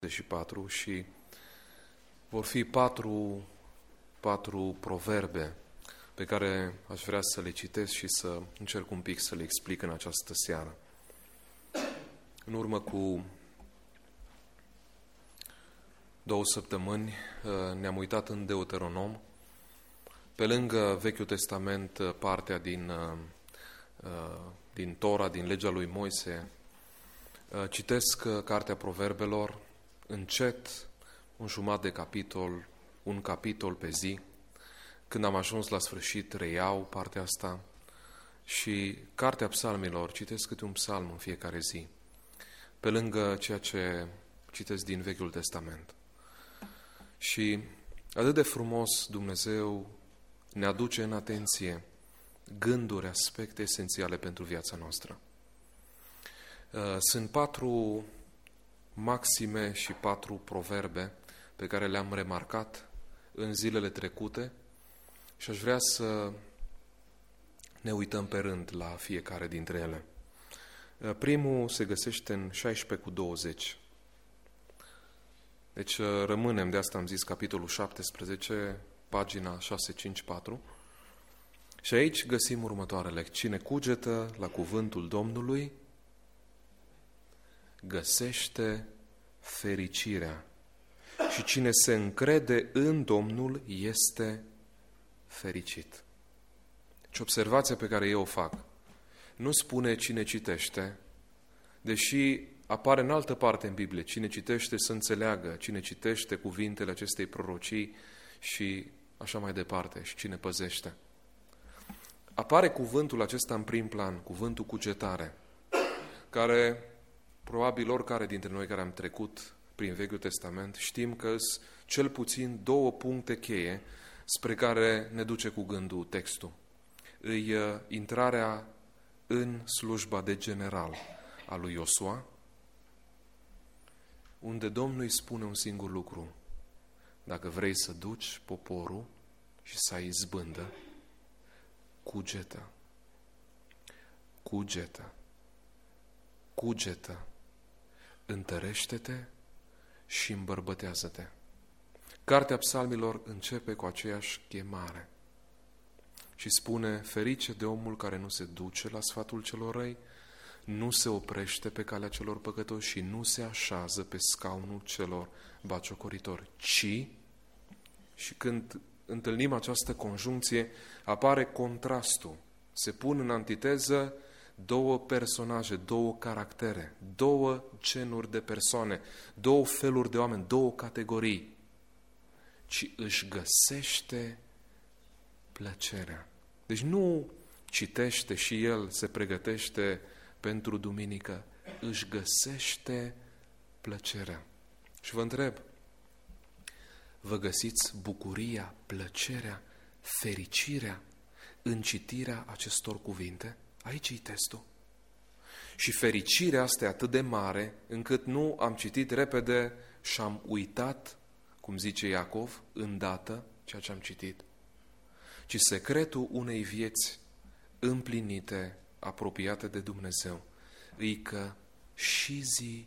24 și vor fi patru proverbe pe care aș vrea să le citesc și să încerc un pic să le explic în această seară. În urmă cu 2 săptămâni ne-am uitat în Deuteronom. Pe lângă Vechiul Testament, partea din Tora, din legea lui Moise, citesc Cartea Proverbelor, încet, un capitol pe zi. Când am ajuns la sfârșit, reiau partea asta și Cartea Psalmilor, citesc câte un psalm în fiecare zi, pe lângă ceea ce citesc din Vechiul Testament. Și atât de frumos Dumnezeu ne aduce în atenție gânduri, aspecte esențiale pentru viața noastră. Sunt 4 maxime și 4 proverbe pe care le-am remarcat în zilele trecute și aș vrea să ne uităm pe rând la fiecare dintre ele. Primul se găsește în 16:20. Deci rămânem, de asta am zis, capitolul 17, pagina 654. Și aici găsim următoarele. Cine cugetă la cuvântul Domnului găsește fericirea și cine se încrede în Domnul este fericit. Deci observația pe care eu o fac nu spune cine citește, deși apare în altă parte în Biblie, cine citește să înțeleagă, cine citește cuvintele acestei prorocii și așa mai departe, și cine păzește. Apare cuvântul acesta în prim plan, cuvântul cugetare, care probabil oricare dintre noi care am trecut prin Vechiul Testament știm că sunt cel puțin 2 puncte cheie spre care ne duce cu gândul textul. Îi intrarea în slujba de general a lui Iosua, unde Domnul îi spune un singur lucru: dacă vrei să duci poporul și să ai izbândă, cugetă, întărește-te și îmbărbătează-te. Cartea Psalmilor începe cu aceeași chemare și spune: ferice de omul care nu se duce la sfatul celor răi, nu se oprește pe calea celor păcătoși și nu se așează pe scaunul celor batjocoritori, ci, și când întâlnim această conjuncție, apare contrastul. Se pun în antiteză 2 personaje, 2 caractere, 2 genuri de persoane, 2 feluri de oameni, 2 categorii, ci își găsește plăcerea. Deci nu citește și el se pregătește pentru duminică, își găsește plăcerea. Și vă întreb, vă găsiți bucuria, plăcerea, fericirea în citirea acestor cuvinte? Aici e testul. Și fericirea asta e atât de mare încât nu am citit repede și am uitat, cum zice Iacov, îndată ceea ce am citit. Ci secretul unei vieți împlinite, apropiate de Dumnezeu, e că și zi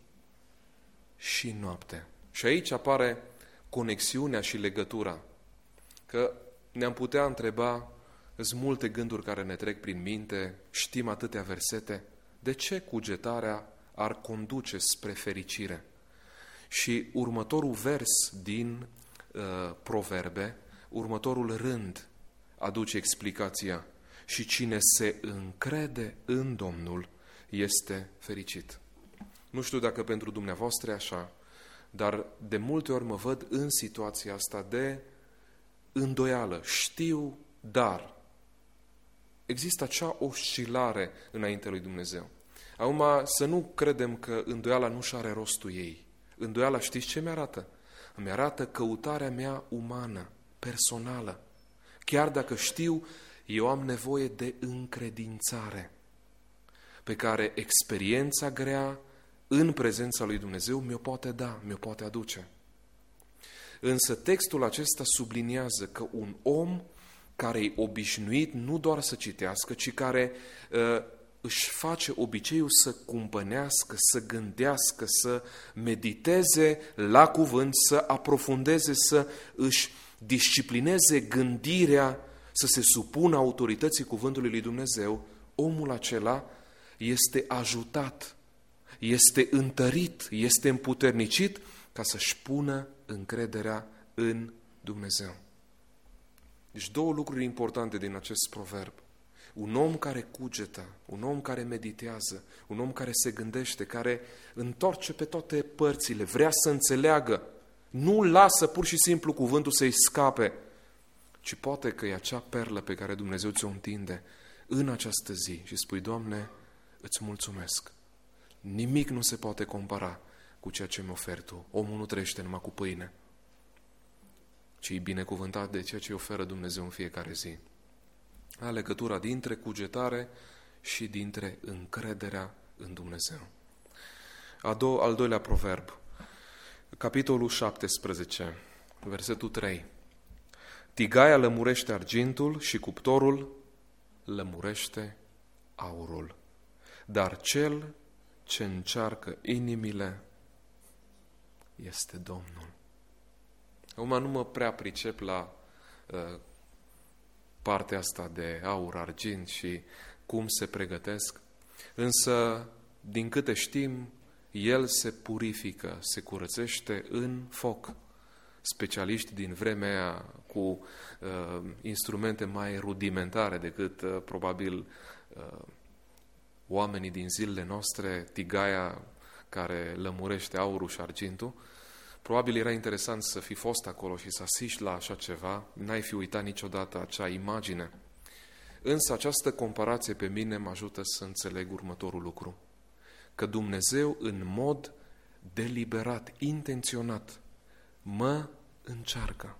și noapte. Și aici apare conexiunea și legătura. Că ne-am putea întreba, sunt multe gânduri care ne trec prin minte, știm atâtea versete, de ce cugetarea ar conduce spre fericire? Și următorul vers din Proverbe, următorul rând aduce explicația: și cine se încrede în Domnul este fericit. Nu știu dacă pentru dumneavoastră e așa, dar de multe ori mă văd în situația asta de îndoială. Știu, dar există acea oscilare înaintea lui Dumnezeu. Acum, să nu credem că îndoiala nu-și are rostul ei. Îndoiala, știți ce mi-arată? Îmi arată căutarea mea umană, personală. Chiar dacă știu, eu am nevoie de încredințare, pe care experiența grea în prezența lui Dumnezeu mi-o poate da, mi-o poate aduce. Însă textul acesta subliniază că un om care e obișnuit nu doar să citească, ci care își face obiceiul să cumpănească, să gândească, să mediteze la cuvânt, să aprofundeze, să își disciplineze gândirea, să se supună autorității cuvântului lui Dumnezeu, omul acela este ajutat, este întărit, este împuternicit ca să-și pună încrederea în Dumnezeu. Deci două lucruri importante din acest proverb. Un om care cugetă, un om care meditează, un om care se gândește, care întoarce pe toate părțile, vrea să înțeleagă, nu lasă pur și simplu cuvântul să-i scape, ci poate că e acea perlă pe care Dumnezeu ți-o întinde în această zi și spui, Doamne, îți mulțumesc. Nimic nu se poate compara cu ceea ce mi oferi Tu. Omul nu trăiește numai cu pâine, ci e binecuvântat de ceea ce îi oferă Dumnezeu în fiecare zi. A legătura dintre cugetare și dintre încrederea în Dumnezeu. Al doilea proverb, capitolul 17, versetul 3. Tigaia lămurește argintul și cuptorul lămurește aurul. Dar cel ce încearcă inimile este Domnul. Acum nu mă prea pricep la partea asta de aur, argint și cum se pregătesc, însă, din câte știm, el se purifică, se curățește în foc. Specialiști din vremea aia cu instrumente mai rudimentare decât probabil oamenii din zilele noastre, tigaia care lămurește aurul și argintul. Probabil era interesant să fi fost acolo și să asiști la așa ceva, n-ai fi uitat niciodată acea imagine. Însă această comparație pe mine mă ajută să înțeleg următorul lucru. Că Dumnezeu în mod deliberat, intenționat, mă încearcă.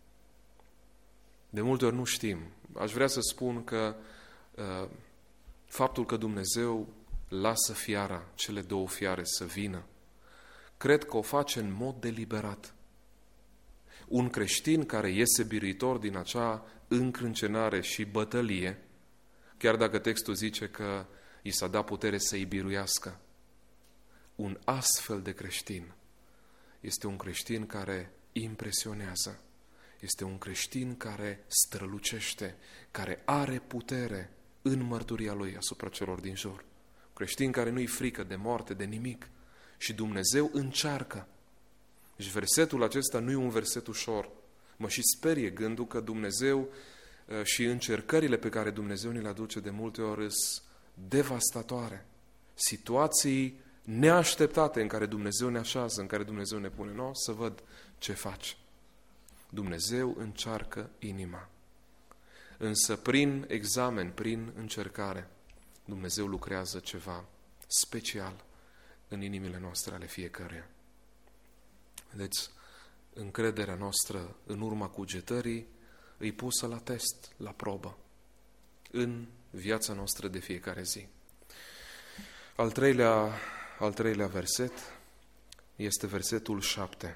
De multe ori nu știm. Aș vrea să spun că faptul că Dumnezeu lasă fiara, cele două fiare să vină, cred că o face în mod deliberat. Un creștin care iese biruitor din acea încrâncenare și bătălie, chiar dacă textul zice că i s-a dat putere să-i biruiască, un astfel de creștin este un creștin care impresionează, este un creștin care strălucește, care are putere în mărturia lui asupra celor din jur. Un creștin care nu-i frică de moarte, de nimic. Și Dumnezeu încearcă. Deci versetul acesta nu e un verset ușor. Mă și sperie gândul că Dumnezeu și încercările pe care Dumnezeu ne le aduce de multe ori sunt devastatoare. Situații neașteptate în care Dumnezeu ne așează, în care Dumnezeu ne pune, no, să văd ce faci. Dumnezeu încearcă inima. Însă prin examen, prin încercare, Dumnezeu lucrează ceva special în inimile noastre ale fiecăruia. Deci, încrederea noastră în urma cugetării îi pusă la test, la probă, în viața noastră de fiecare zi. Al treilea verset este versetul 7.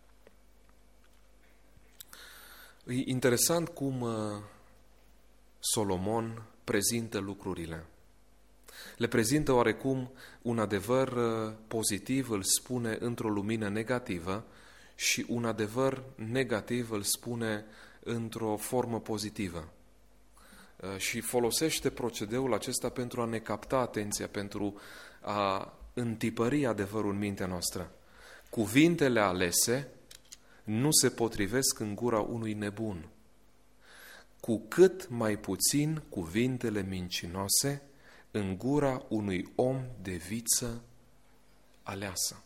E interesant cum Solomon prezintă lucrurile. Le prezintă oarecum un adevăr pozitiv, îl spune într-o lumină negativă și un adevăr negativ îl spune într-o formă pozitivă. Și folosește procedeul acesta pentru a ne capta atenția, pentru a întipări adevărul în mintea noastră. Cuvintele alese nu se potrivesc în gura unui nebun. Cu cât mai puțin cuvintele mincinoase în gura unui om de viță aleasă.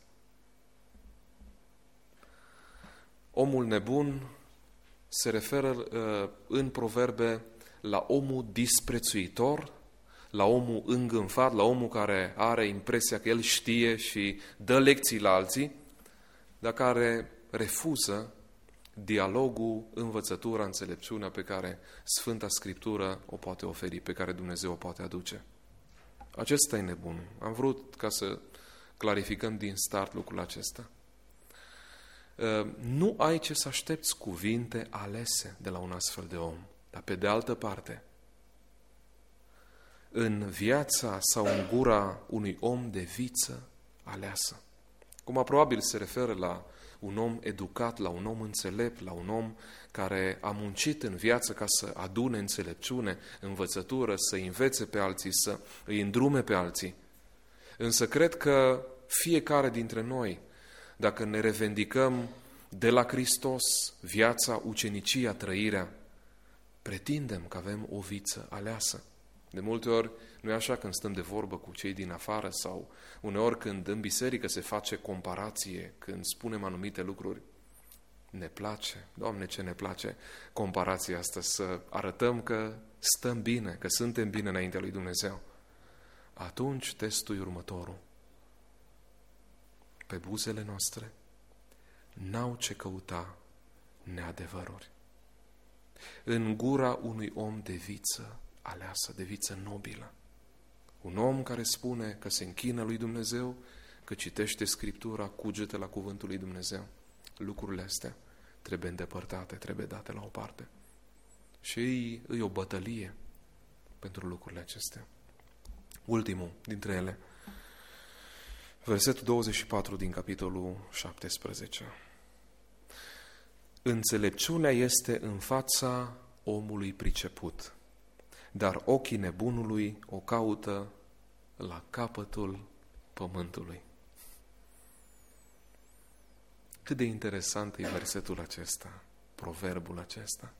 Omul nebun se referă în proverbe la omul disprețuitor, la omul îngânfat, la omul care are impresia că el știe și dă lecții la alții, dar care refuză dialogul, învățătura, înțelepciunea pe care Sfânta Scriptură o poate oferi, pe care Dumnezeu o poate aduce. Acesta e nebunul. Am vrut ca să clarificăm din start lucrul acesta. Nu ai ce să aștepți cuvinte alese de la un astfel de om. Dar pe de altă parte, în viața sau în gura unui om de viță aleasă. Acum probabil se referă la un om educat, la un om înțelept, la un om care a muncit în viață ca să adune înțelepciune, învățătură, să învețe pe alții, să îi îndrume pe alții. Însă cred că fiecare dintre noi, dacă ne revendicăm de la Hristos viața, ucenicia, trăirea, pretindem că avem o viță aleasă. De multe ori nu e așa când stăm de vorbă cu cei din afară sau uneori când în biserică se face comparație, când spunem anumite lucruri. Ne place, Doamne, ce ne place comparația asta, să arătăm că stăm bine, că suntem bine înaintea lui Dumnezeu. Atunci testul e următorul. Pe buzele noastre n-au ce căuta neadevăruri. În gura unui om de viță aleasă, de viță nobilă. Un om care spune că se închină lui Dumnezeu, că citește Scriptura, cugete la cuvântul lui Dumnezeu. Lucrurile astea trebuie îndepărtate, trebuie date la o parte. Și e o bătălie pentru lucrurile acestea. Ultimul dintre ele, versetul 24 din capitolul 17. Înțelepciunea este în fața omului priceput, dar ochii nebunului o caută la capătul pământului. Cât de interesant e versetul acesta, proverbul acesta.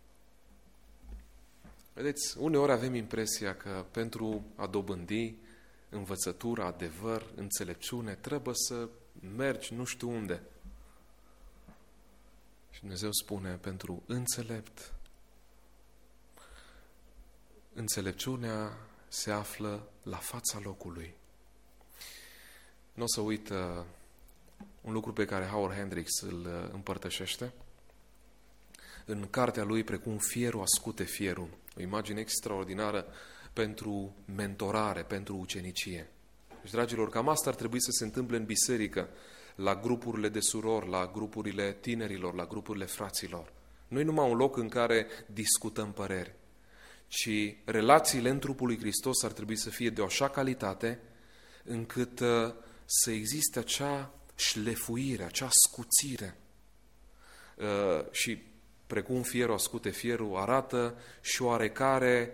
Vedeți, uneori avem impresia că pentru a dobândi învățătură, adevăr, înțelepciune, trebuie să mergi nu știu unde. Și Dumnezeu spune, pentru înțelept, înțelepciunea se află la fața locului. Nu o să uit un lucru pe care Howard Hendricks îl împărtășește. În cartea lui, Precum fierul ascute fierul, o imagine extraordinară pentru mentorare, pentru ucenicie. Deci, dragilor, cam asta ar trebui să se întâmple în biserică, la grupurile de surori, la grupurile tinerilor, la grupurile fraților. Nu e numai un loc în care discutăm păreri, ci relațiile în trupul lui Hristos ar trebui să fie de o așa calitate încât să existe acea șlefuire, acea scuțire. Și precum fierul ascute fierul, arată și oarecare,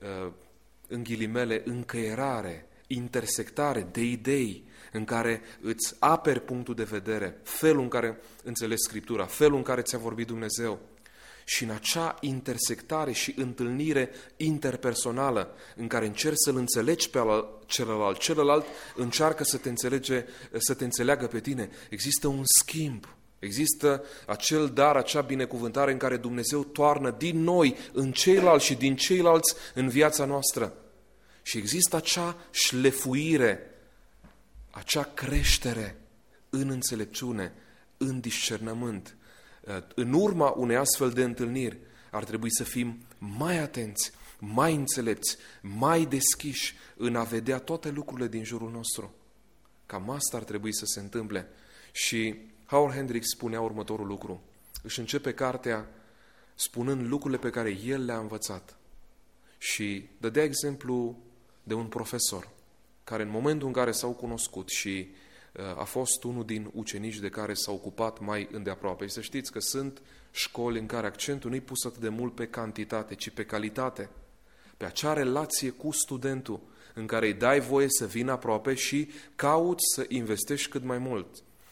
în ghilimele, încăierare, intersectare de idei în care îți aperi punctul de vedere, felul în care înțelegi Scriptura, felul în care ți-a vorbit Dumnezeu. Și în acea intersectare și întâlnire interpersonală în care încerci să-l înțelegi pe celălalt încearcă să te înțeleagă pe tine. Există un schimb, există acel dar, acea binecuvântare în care Dumnezeu toarnă din noi în ceilalți și din ceilalți în viața noastră. Și există acea șlefuire, acea creștere în înțelepciune, în discernământ. În urma unei astfel de întâlniri ar trebui să fim mai atenți, mai înțelepți, mai deschiși în a vedea toate lucrurile din jurul nostru. Cam asta ar trebui să se întâmple. Și Howard Hendricks spunea următorul lucru. Își începe cartea spunând lucrurile pe care el le-a învățat. Și dădea exemplu de un profesor care în momentul în care s-au cunoscut și a fost unul din ucenici de care s-a ocupat mai îndeaproape. Și să știți că sunt școli în care accentul nu-i pus atât de mult pe cantitate, ci pe calitate, pe acea relație cu studentul, în care îi dai voie să vină aproape și cauți să investești cât mai mult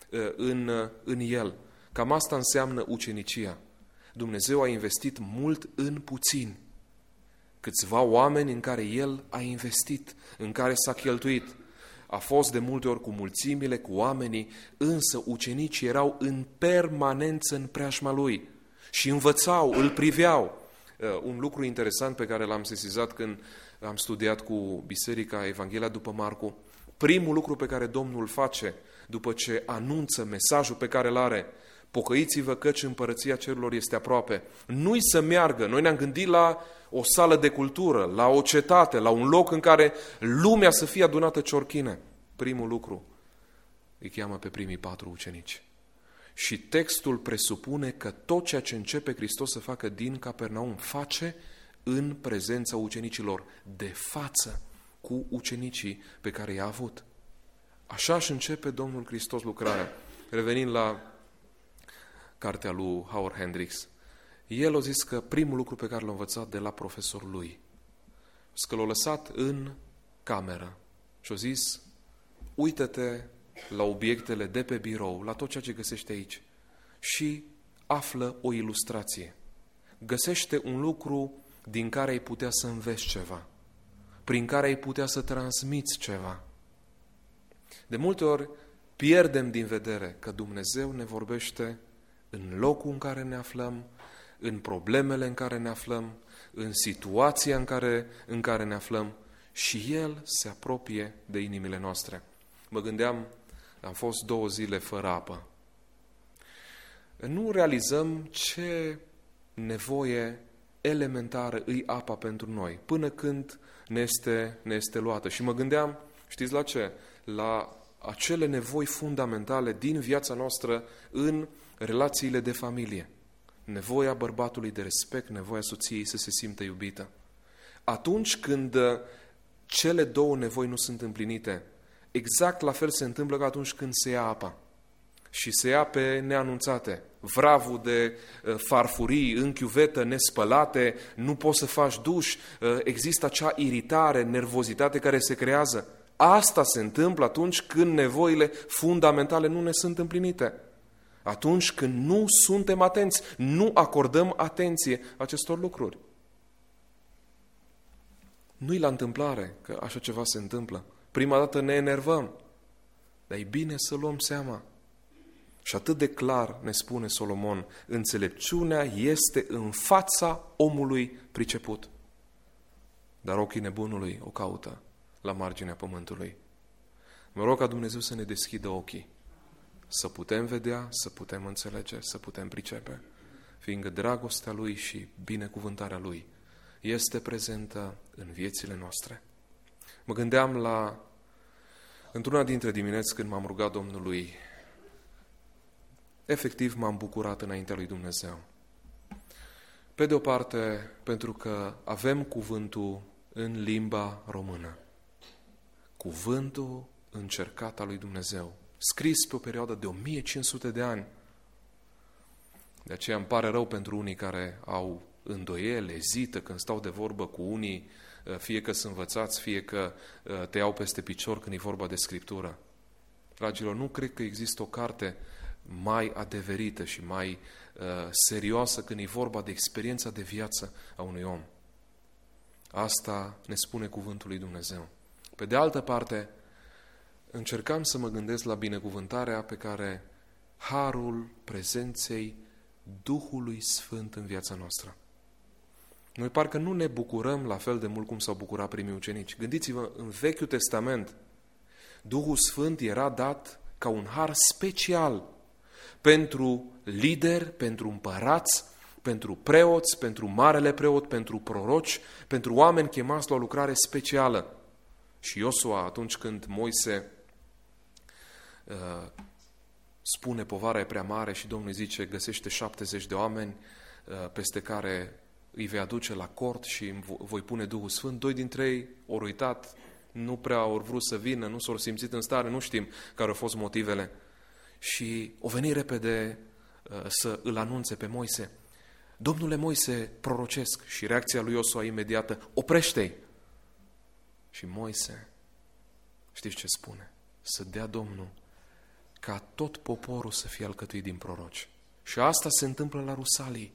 în el. Cam asta înseamnă ucenicia. Dumnezeu a investit mult în puțini. Câțiva oameni în care El a investit, în care s-a cheltuit. A fost de multe ori cu mulțimile, cu oamenii, însă ucenicii erau în permanență în preajma Lui și învățau, îl priveau. Un lucru interesant pe care l-am sesizat când am studiat cu Biserica Evanghelia după Marcu, primul lucru pe care Domnul îl face după ce anunță mesajul pe care îl are, pocăiți-vă căci împărăția cerurilor este aproape, nu-i să meargă. Noi ne-am gândit la o sală de cultură, la o cetate, la un loc în care lumea să fie adunată ciorchine. Primul lucru, îi cheamă pe primii 4 ucenici. Și textul presupune că tot ceea ce începe Hristos să facă din Capernaum face în prezența ucenicilor, de față cu ucenicii pe care i-a avut. Așa își începe Domnul Hristos lucrarea. Revenind la cartea lui Howard Hendricks, el a zis că primul lucru pe care l-a învățat de la profesorul lui, că l-a lăsat în cameră și a zis: uită-te la obiectele de pe birou, la tot ceea ce găsești aici și află o ilustrație. Găsește un lucru din care ai putea să înveți ceva, prin care ai putea să transmiți ceva. De multe ori pierdem din vedere că Dumnezeu ne vorbește în locul în care ne aflăm, în problemele în care ne aflăm, în situația în care ne aflăm și El se apropie de inimile noastre. Mă gândeam, am fost 2 zile fără apă. Nu realizăm ce nevoie elementară îi apa pentru noi, până când ne este luată. Și mă gândeam, știți la ce? La acele nevoi fundamentale din viața noastră în relațiile de familie. Nevoia bărbatului de respect, nevoia soției să se simtă iubită. Atunci când cele 2 nevoi nu sunt împlinite, exact la fel se întâmplă ca atunci când se ia apa. Și se ia pe neanunțate. Vravul de farfurii în chiuvetă nespălate, nu poți să faci duș, există acea iritare, nervozitate care se creează. Asta se întâmplă atunci când nevoile fundamentale nu ne sunt împlinite. Atunci când nu suntem atenți, nu acordăm atenție acestor lucruri. Nu-i la întâmplare că așa ceva se întâmplă. Prima dată ne enervăm, dar e bine să luăm seama. Și atât de clar ne spune Solomon, înțelepciunea este în fața omului priceput, dar ochii nebunului o caută la marginea pământului. Mă rog ca Dumnezeu să ne deschidă ochii, să putem vedea, să putem înțelege, să putem pricepe, fiindcă dragostea Lui și binecuvântarea Lui este prezentă în viețile noastre. Mă gândeam într-una dintre dimineți când m-am rugat Domnului, efectiv m-am bucurat înaintea lui Dumnezeu. Pe de o parte, pentru că avem cuvântul în limba română. Cuvântul încercat al lui Dumnezeu, scris pe o perioadă de 1500 de ani. De aceea îmi pare rău pentru unii care au îndoieli, ezită când stau de vorbă cu unii, fie că sunt învățați, fie că te iau peste picior când e vorba de Scriptură. Dragilor, nu cred că există o carte mai adeverită și mai serioasă când e vorba de experiența de viață a unui om. Asta ne spune cuvântul lui Dumnezeu. Pe de altă parte, încercam să mă gândesc la binecuvântarea pe care harul prezenței Duhului Sfânt în viața noastră. Noi parcă nu ne bucurăm la fel de mult cum s-au bucurat primii ucenici. Gândiți-vă, în Vechiul Testament, Duhul Sfânt era dat ca un har special pentru lideri, pentru împărați, pentru preoți, pentru marele preot, pentru proroci, pentru oameni chemați la o lucrare specială. Și Iosua, atunci când Moise spune povara e prea mare și Domnul zice găsește 70 de oameni peste care îi vei aduce la cort și voi pune Duhul Sfânt, 2 dintre ei au uitat, nu prea au vrut să vină, nu s-au simțit în stare, nu știm care au fost motivele. Și o veni repede să îl anunțe pe Moise. Domnule Moise, prorocesc. Și reacția lui Iosua imediată, oprește-i. Și Moise, știți ce spune? Să dea Domnul ca tot poporul să fie alcătuit din proroci. Și asta se întâmplă la Rusalii.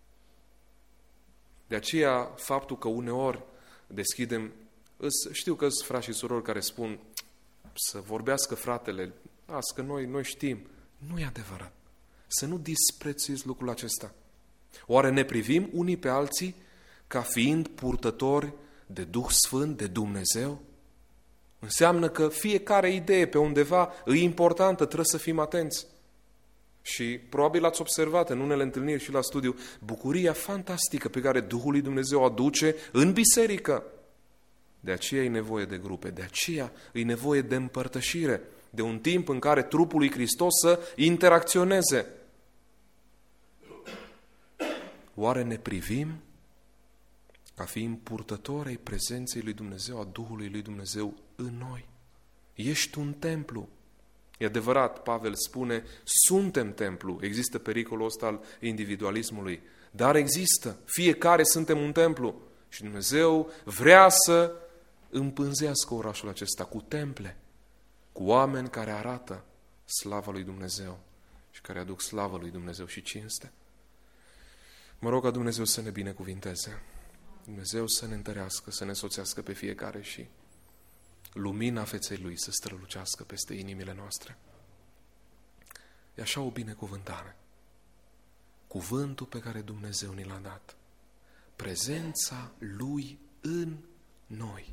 De aceea, faptul că uneori deschidem, știu că sunt frați și surori care spun să vorbească fratele, las că noi știm. Nu e adevărat. Să nu disprețuiți lucrul acesta. Oare ne privim unii pe alții ca fiind purtători de Duh Sfânt, de Dumnezeu? Înseamnă că fiecare idee pe undeva e importantă, trebuie să fim atenți. Și probabil ați observat în unele întâlniri și la studiu bucuria fantastică pe care Duhul lui Dumnezeu o aduce în biserică. De aceea e nevoie de grupe, de aceea e nevoie de împărtășire, de un timp în care trupul lui Hristos să interacționeze. Oare ne privim ca fiind purtători ai prezenței lui Dumnezeu, a Duhului lui Dumnezeu în noi. Ești un templu. E adevărat, Pavel spune, suntem templu. Există pericolul ăsta al individualismului, dar există. Fiecare suntem un templu. Și Dumnezeu vrea să împânzească orașul acesta cu temple, cu oameni care arată slava lui Dumnezeu și care aduc slavă lui Dumnezeu și cinste. Mă rog ca Dumnezeu să ne binecuvinteze, Dumnezeu să ne întărească, să ne însoțească pe fiecare și lumina feței Lui să strălucească peste inimile noastre. E așa o binecuvântare. Cuvântul pe care Dumnezeu ni l-a dat. Prezența Lui în noi.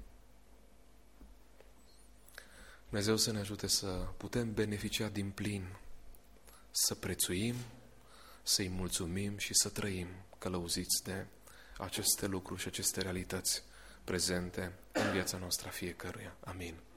Dumnezeu să ne ajute să putem beneficia din plin, să prețuim, să-i mulțumim și să trăim călăuziți de aceste lucruri și aceste realități prezente în viața noastră fiecăruia. Amin.